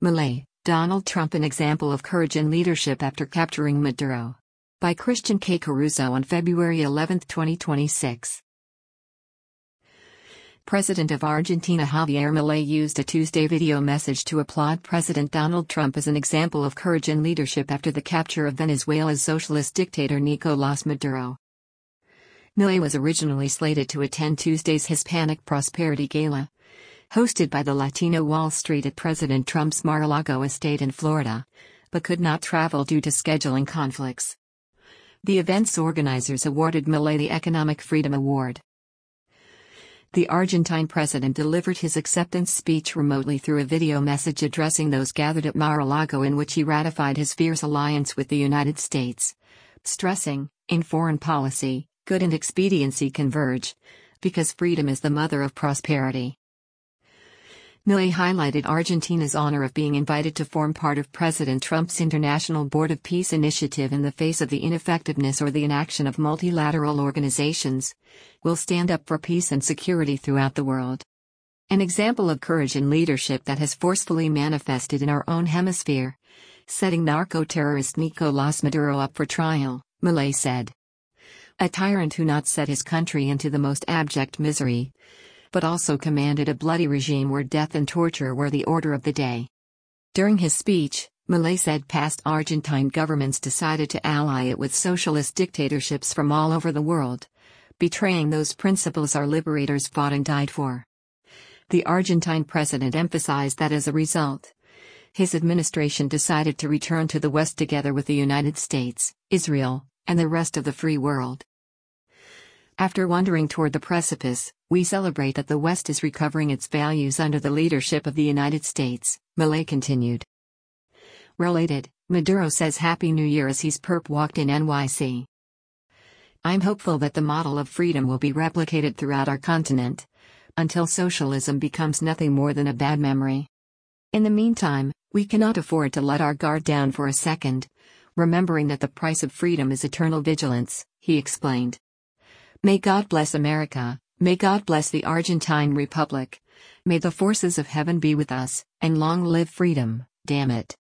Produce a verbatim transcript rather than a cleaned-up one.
Malay, Donald Trump an example of courage and leadership after capturing Maduro. By Christian K. Caruso on February eleventh twenty twenty-six. President of Argentina Javier Milei used a Tuesday video message to applaud President Donald Trump as an example of courage and leadership after the capture of Venezuela's socialist dictator Nicolás Maduro. Milei was originally slated to attend Tuesday's Hispanic Prosperity Gala, hosted by the Latino Wall Street at President Trump's Mar-a-Lago estate in Florida, but could not travel due to scheduling conflicts. The event's organizers awarded Milei the Economic Freedom Award. The Argentine president delivered his acceptance speech remotely through a video message addressing those gathered at Mar-a-Lago, in which he ratified his fierce alliance with the United States, stressing, "In foreign policy, good and expediency converge, because freedom is the mother of prosperity." Milei highlighted Argentina's honor of being invited to form part of President Trump's International Board of Peace initiative in the face of the ineffectiveness or the inaction of multilateral organizations. "We'll stand up for peace and security throughout the world." An example of courage and leadership that has forcefully manifested in our own hemisphere, setting narco-terrorist Nicolás Maduro up for trial, Milei said. A tyrant who not set his country into the most abject misery, but also commanded a bloody regime where death and torture were the order of the day. During his speech, Milei said past Argentine governments decided to ally it with socialist dictatorships from all over the world, betraying those principles our liberators fought and died for. The Argentine president emphasized that as a result, his administration decided to return to the West together with the United States, Israel, and the rest of the free world. After wandering toward the precipice, we celebrate that the West is recovering its values under the leadership of the United States, Milei continued. Related, Maduro says Happy New Year as he's perp walked in N Y C. "I'm hopeful that the model of freedom will be replicated throughout our continent, until socialism becomes nothing more than a bad memory. In the meantime, we cannot afford to let our guard down for a second, remembering that the price of freedom is eternal vigilance," he explained. May God bless America, may God bless the Argentine Republic, may the forces of heaven be with us, and long live freedom, damn it.